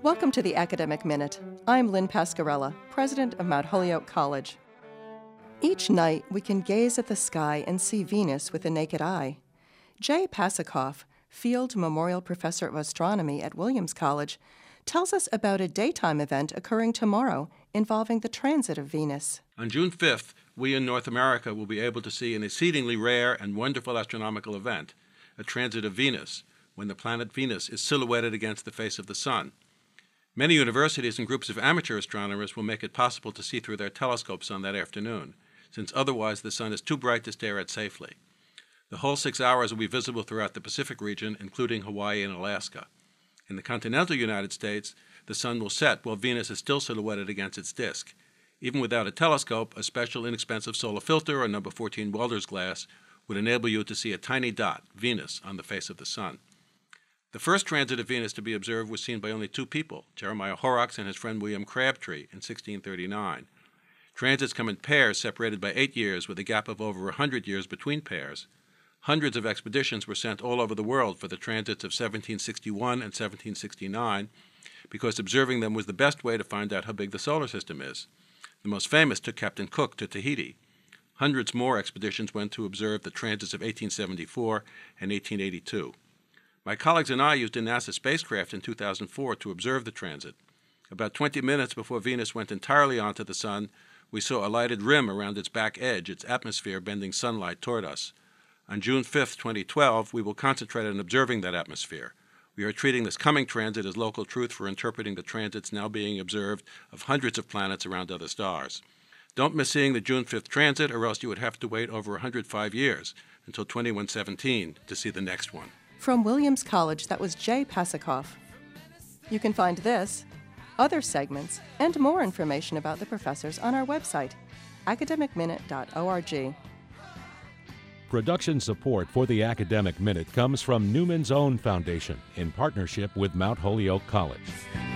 Welcome to the Academic Minute. I'm Lynn Pascarella, president of Mount Holyoke College. Each night, we can gaze at the sky and see Venus with the naked eye. Jay Pasachoff, Field Memorial Professor of Astronomy at Williams College, tells us about a daytime event occurring tomorrow involving the transit of Venus. On June 5th, we in North America will be able to see an exceedingly rare and wonderful astronomical event, a transit of Venus, when the planet Venus is silhouetted against the face of the sun. Many universities and groups of amateur astronomers will make it possible to see through their telescopes on that afternoon, since otherwise the sun is too bright to stare at safely. The whole 6 hours will be visible throughout the Pacific region, including Hawaii and Alaska. In the continental United States, the sun will set while Venus is still silhouetted against its disk. Even without a telescope, a special inexpensive solar filter or number 14 welder's glass would enable you to see a tiny dot, Venus, on the face of the sun. The first transit of Venus to be observed was seen by only two people, Jeremiah Horrocks and his friend William Crabtree, in 1639. Transits come in pairs separated by 8 years with a gap of over 100 years between pairs. Hundreds of expeditions were sent all over the world for the transits of 1761 and 1769 because observing them was the best way to find out how big the solar system is. The most famous took Captain Cook to Tahiti. Hundreds more expeditions went to observe the transits of 1874 and 1882. My colleagues and I used a NASA spacecraft in 2004 to observe the transit. About 20 minutes before Venus went entirely onto the sun, we saw a lighted rim around its back edge, its atmosphere bending sunlight toward us. On June 5, 2012, we will concentrate on observing that atmosphere. We are treating this coming transit as local truth for interpreting the transits now being observed of hundreds of planets around other stars. Don't miss seeing the June 5th transit, or else you would have to wait over 105 years, until 2117, to see the next one. From Williams College, that was Jay Pasachoff. You can find this, other segments, and more information about the professors on our website, academicminute.org. Production support for the Academic Minute comes from Newman's Own Foundation in partnership with Mount Holyoke College.